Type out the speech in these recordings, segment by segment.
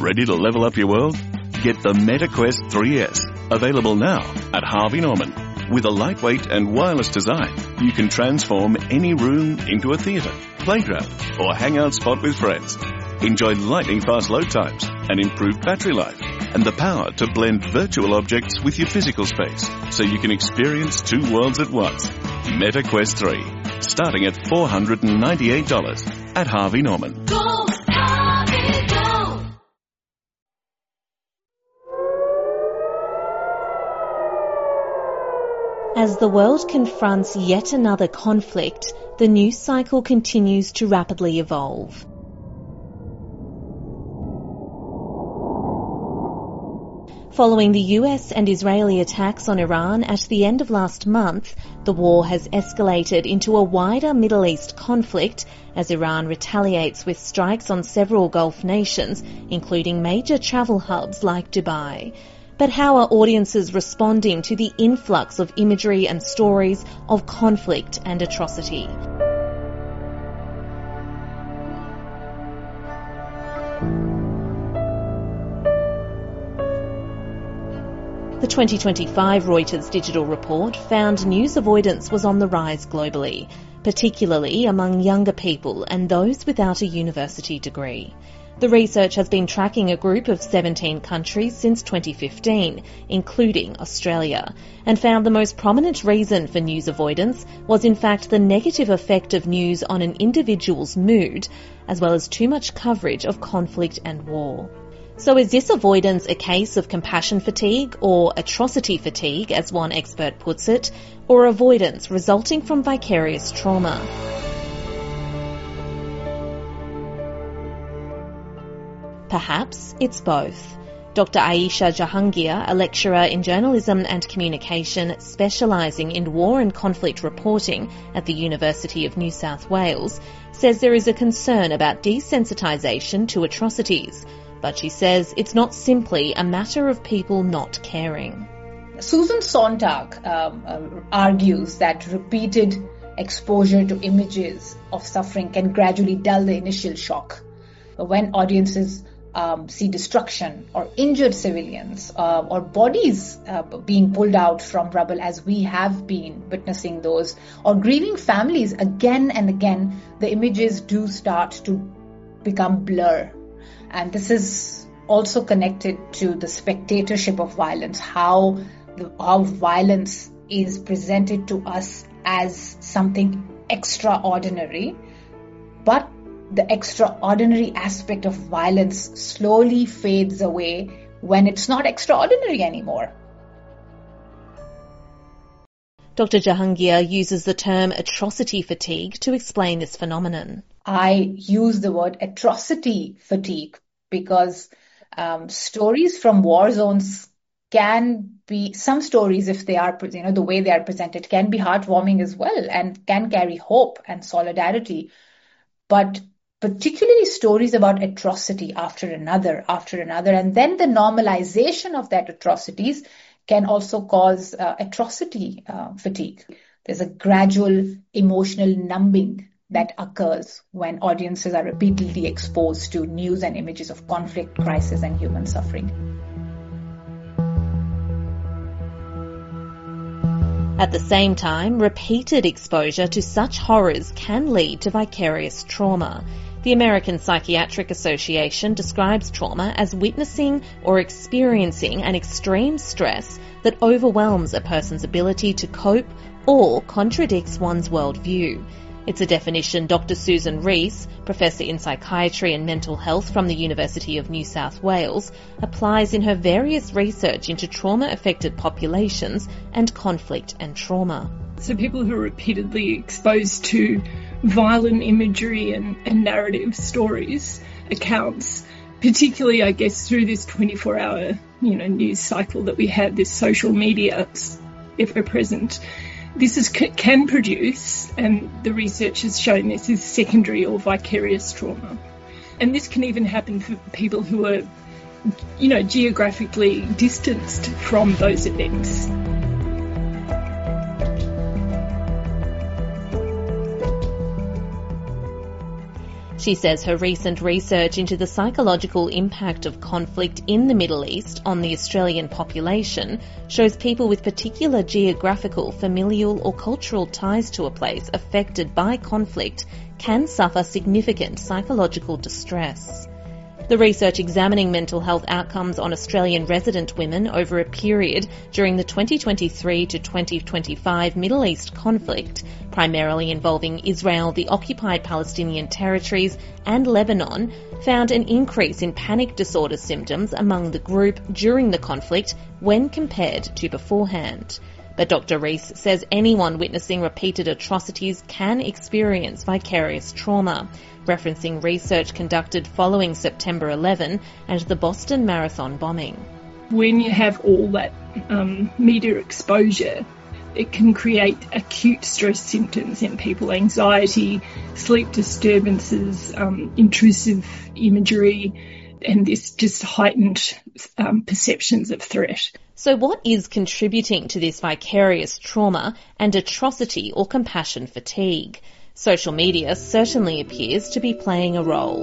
Ready to level up your world? Get the MetaQuest 3S, available now at Harvey Norman. With a lightweight and wireless design, you can transform any room into a theatre, playground, or hangout spot with friends. Enjoy lightning-fast load times and improved battery life, and the power to blend virtual objects with your physical space, so you can experience two worlds at once. MetaQuest 3, starting at $498 at Harvey Norman. Go, Harvey, go! As the world confronts yet another conflict, the news cycle continues to rapidly evolve. Following the US and Israeli attacks on Iran at the end of last month, the war has escalated into a wider Middle East conflict as Iran retaliates with strikes on several Gulf nations, including major travel hubs like Dubai. But how are audiences responding to the influx of imagery and stories of conflict and atrocity? The 2025 Reuters digital report found news avoidance was on the rise globally, particularly among younger people and those without a university degree. The research has been tracking a group of 17 countries since 2015, including Australia, and found the most prominent reason for news avoidance was in fact the negative effect of news on an individual's mood, as well as too much coverage of conflict and war. So is this avoidance a case of compassion fatigue or atrocity fatigue, as one expert puts it, or avoidance resulting from vicarious trauma? Perhaps it's both. Dr. Ayesha Jahangir, a lecturer in journalism and communication specialising in war and conflict reporting at the University of New South Wales, says there is a concern about desensitisation to atrocities. But she says it's not simply a matter of people not caring. Susan Sontag argues that repeated exposure to images of suffering can gradually dull the initial shock. When audiences see destruction or injured civilians or bodies being pulled out from rubble, as we have been witnessing those, or grieving families again and again, the images do start to become blur. And this is also connected to the spectatorship of violence, how violence is presented to us as something extraordinary, but the extraordinary aspect of violence slowly fades away when it's not extraordinary anymore. Dr. Jahangir uses the term atrocity fatigue to explain this phenomenon. I use the word atrocity fatigue because stories from war zones can be, some stories, if they are, the way they are presented, can be heartwarming as well and can carry hope and solidarity. But particularly stories about atrocity after another, and then the normalization of that atrocities can also cause atrocity fatigue. There's a gradual emotional numbing that occurs when audiences are repeatedly exposed to news and images of conflict, crisis, and human suffering. At the same time, repeated exposure to such horrors can lead to vicarious trauma. The American Psychiatric Association describes trauma as witnessing or experiencing an extreme stress that overwhelms a person's ability to cope or contradicts one's worldview. It's a definition Dr. Susan Rees, Professor in Psychiatry and Mental Health from the University of New South Wales, applies in her various research into trauma-affected populations and conflict and trauma. So people who are repeatedly exposed to violent imagery and narrative stories, accounts, particularly, I guess, through this 24-hour, news cycle that we have, this social media ever present, this can produce, and the research has shown this, is secondary or vicarious trauma. And this can even happen for people who are, geographically distanced from those events. She says her recent research into the psychological impact of conflict in the Middle East on the Australian population shows people with particular geographical, familial or cultural ties to a place affected by conflict can suffer significant psychological distress. The research examining mental health outcomes on Australian resident women over a period during the 2023 to 2025 Middle East conflict, primarily involving Israel, the occupied Palestinian territories and Lebanon, found an increase in panic disorder symptoms among the group during the conflict when compared to beforehand. But Dr. Rees says anyone witnessing repeated atrocities can experience vicarious trauma, referencing research conducted following September 11 and the Boston Marathon bombing. When you have all that media exposure, it can create acute stress symptoms in people: anxiety, sleep disturbances, intrusive imagery, and this just heightened perceptions of threat. So what is contributing to this vicarious trauma and atrocity or compassion fatigue? Social media certainly appears to be playing a role.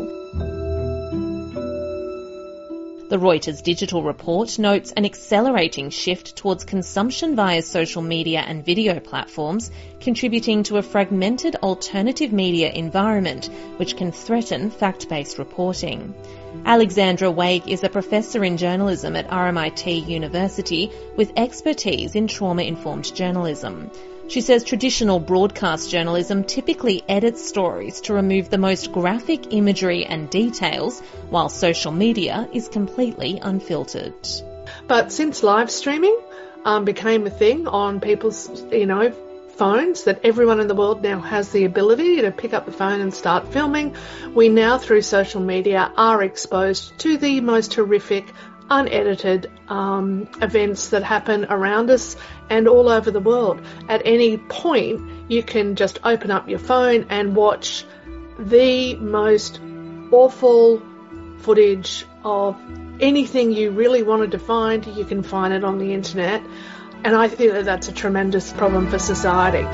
The Reuters digital report notes an accelerating shift towards consumption via social media and video platforms, contributing to a fragmented alternative media environment which can threaten fact-based reporting. Alexandra Wake is a professor in journalism at RMIT University with expertise in trauma-informed journalism. She says traditional broadcast journalism typically edits stories to remove the most graphic imagery and details, while social media is completely unfiltered. But since live streaming became a thing on people's, phones, that everyone in the world now has the ability to pick up the phone and start filming, we now through social media are exposed to the most horrific, unedited events that happen around us and all over the world. At any point, you can just open up your phone and watch the most awful footage of anything you really wanted to find. You can find it on the internet. And I think that that's a tremendous problem for society.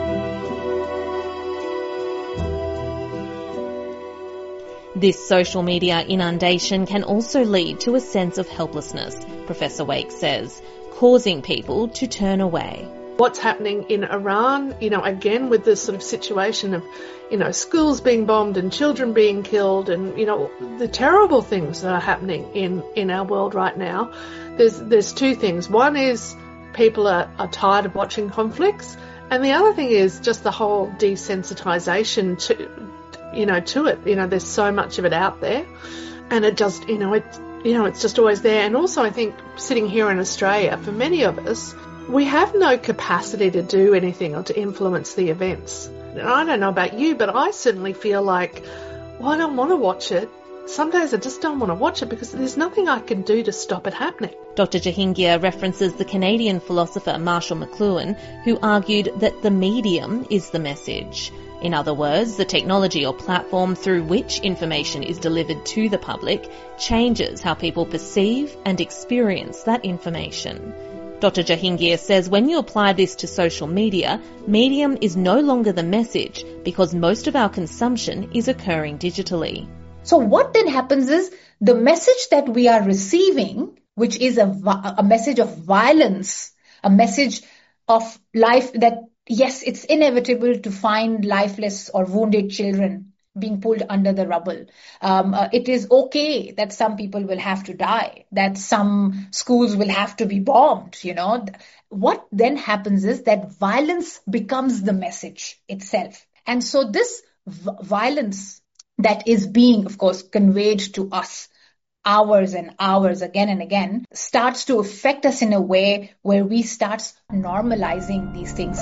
This social media inundation can also lead to a sense of helplessness, Professor Wake says, causing people to turn away. What's happening in Iran, again with this sort of situation of, schools being bombed and children being killed and, the terrible things that are happening in our world right now. There's two things. One is people are tired of watching conflicts, and the other thing is just the whole desensitization to it. There's so much of it out there, and it just, it's just always there. And also I think sitting here in Australia, for many of us, we have no capacity to do anything or to influence the events. And I don't know about you, but I certainly feel like, I don't want to watch it. Some days I just don't want to watch it because there's nothing I can do to stop it happening. Dr. Jahangir references the Canadian philosopher Marshall McLuhan, who argued that the medium is the message. In other words, the technology or platform through which information is delivered to the public changes how people perceive and experience that information. Dr. Jahangir says when you apply this to social media, medium is no longer the message because most of our consumption is occurring digitally. So what then happens is the message that we are receiving, which is a message of violence, a message of life that, yes, it's inevitable to find lifeless or wounded children being pulled under the rubble. It is okay that some people will have to die, that some schools will have to be bombed, What then happens is that violence becomes the message itself. And so this violence that is being, of course, conveyed to us hours and hours again and again starts to affect us in a way where we start normalizing these things.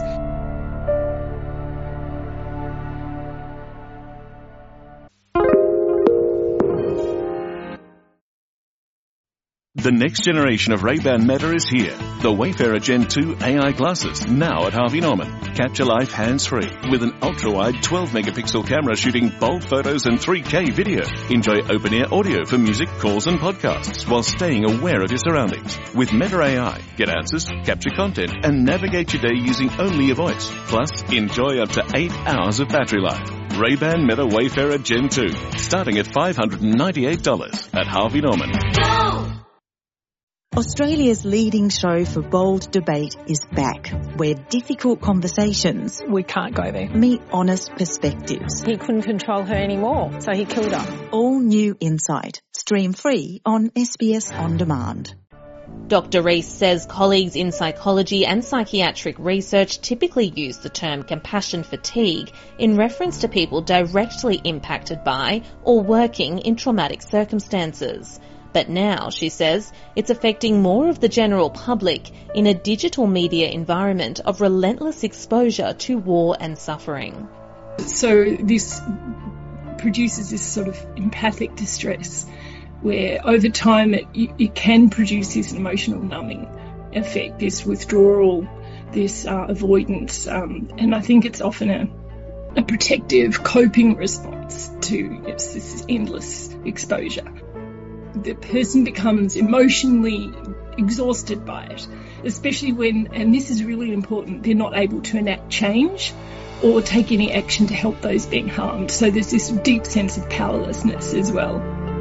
The next generation of Ray-Ban Meta is here. The Wayfarer Gen 2 AI glasses, now at Harvey Norman. Capture life hands-free with an ultra-wide 12-megapixel camera shooting bold photos and 3K video. Enjoy open-ear audio for music, calls and podcasts while staying aware of your surroundings. With Meta AI, get answers, capture content and navigate your day using only your voice. Plus, enjoy up to 8 hours of battery life. Ray-Ban Meta Wayfarer Gen 2, starting at $598 at Harvey Norman. Go! Australia's leading show for bold debate is back, where difficult conversations We can't go there. meet honest perspectives. He couldn't control her anymore, so he killed her. All new insight. Stream free on SBS On Demand. Dr. Rees says colleagues in psychology and psychiatric research typically use the term compassion fatigue in reference to people directly impacted by or working in traumatic circumstances. But now, she says, it's affecting more of the general public in a digital media environment of relentless exposure to war and suffering. So this produces this sort of empathic distress where over time it can produce this emotional numbing effect, this withdrawal, this avoidance, and I think it's often a protective coping response to this endless exposure. The person becomes emotionally exhausted by it, especially when, and this is really important, they're not able to enact change or take any action to help those being harmed. So there's this deep sense of powerlessness as well.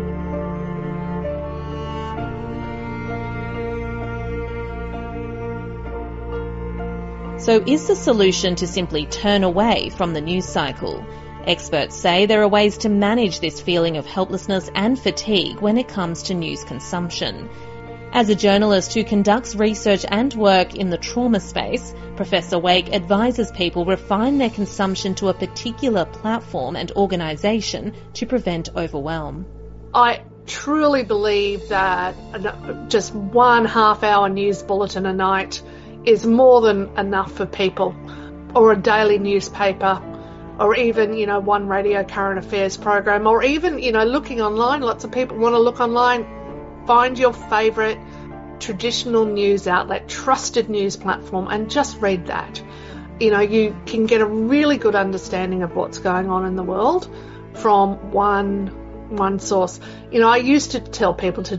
So is the solution to simply turn away from the news cycle? Experts say there are ways to manage this feeling of helplessness and fatigue when it comes to news consumption. As a journalist who conducts research and work in the trauma space, Professor Wake advises people refine their consumption to a particular platform and organisation to prevent overwhelm. I truly believe that just 1.5 hour news bulletin a night is more than enough for people, or a daily newspaper, or even, one radio current affairs program, or even, looking online. Lots of people want to look online. Find your favourite traditional news outlet, trusted news platform, and just read that. You can get a really good understanding of what's going on in the world from one source. I used to tell people to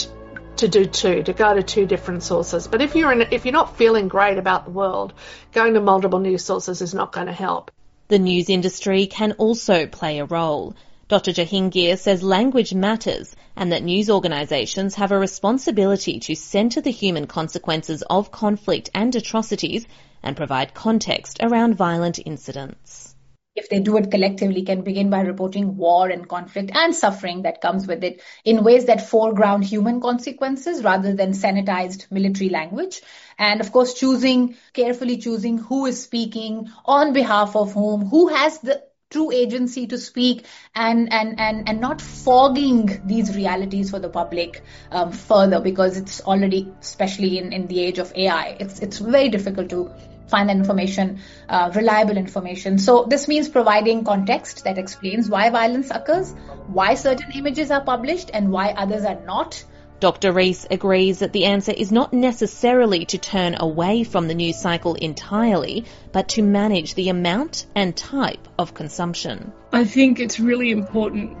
go to two different sources. But if you're not feeling great about the world, going to multiple news sources is not going to help. The news industry can also play a role. Dr. Jahangir says language matters and that news organisations have a responsibility to centre the human consequences of conflict and atrocities and provide context around violent incidents. If they do it collectively, can begin by reporting war and conflict and suffering that comes with it in ways that foreground human consequences rather than sanitized military language. And of course, carefully choosing who is speaking, on behalf of whom, who has the true agency to speak, and not fogging these realities for the public further, because it's already, especially in the age of AI, it's very difficult to find that information, reliable information. So this means providing context that explains why violence occurs, why certain images are published, and why others are not. Dr. Rees agrees that the answer is not necessarily to turn away from the news cycle entirely, but to manage the amount and type of consumption. I think it's really important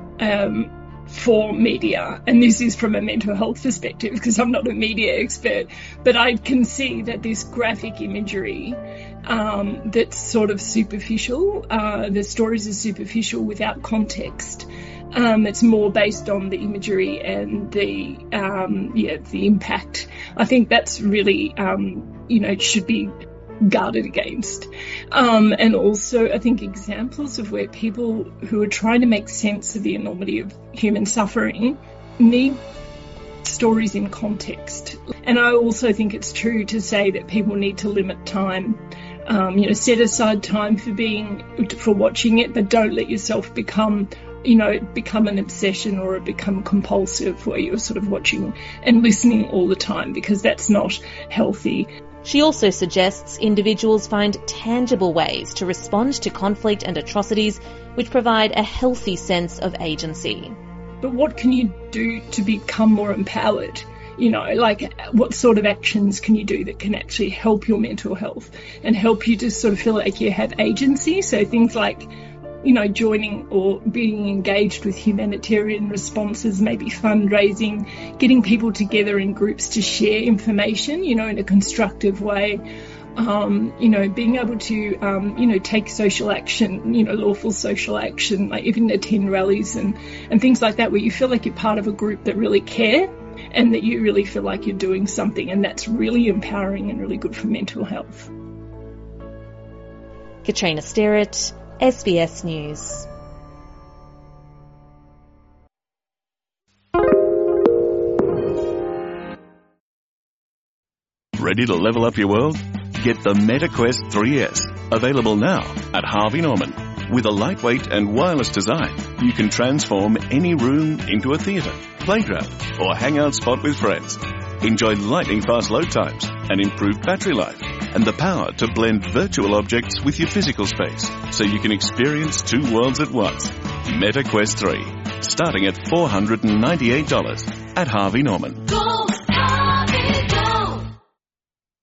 for media, and this is from a mental health perspective because I'm not a media expert, but I can see that this graphic imagery that's sort of superficial, the stories are superficial without context. It's more based on the imagery and the impact. I think that's really, it should be guarded against. And also, I think examples of where people who are trying to make sense of the enormity of human suffering need stories in context. And I also think it's true to say that people need to limit time. Set aside time for watching it, but don't let yourself become an obsession or become compulsive where you're sort of watching and listening all the time, because that's not healthy. She also suggests individuals find tangible ways to respond to conflict and atrocities which provide a healthy sense of agency. But what can you do to become more empowered? What sort of actions can you do that can actually help your mental health and help you to sort of feel like you have agency? So things like, joining or being engaged with humanitarian responses, maybe fundraising, getting people together in groups to share information, in a constructive way, being able to, take social action, lawful social action, like even attend rallies and things like that, where you feel like you're part of a group that really care and that you really feel like you're doing something, and that's really empowering and really good for mental health. Katrina Sterrett, SBS News. Ready to level up your world? Get the MetaQuest 3S, available now at Harvey Norman. With a lightweight and wireless design, you can transform any room into a theatre, playground, or hangout spot with friends. Enjoy lightning-fast load times and improved battery life, and the power to blend virtual objects with your physical space, so you can experience two worlds at once. MetaQuest 3, starting at $498 at Harvey Norman. Go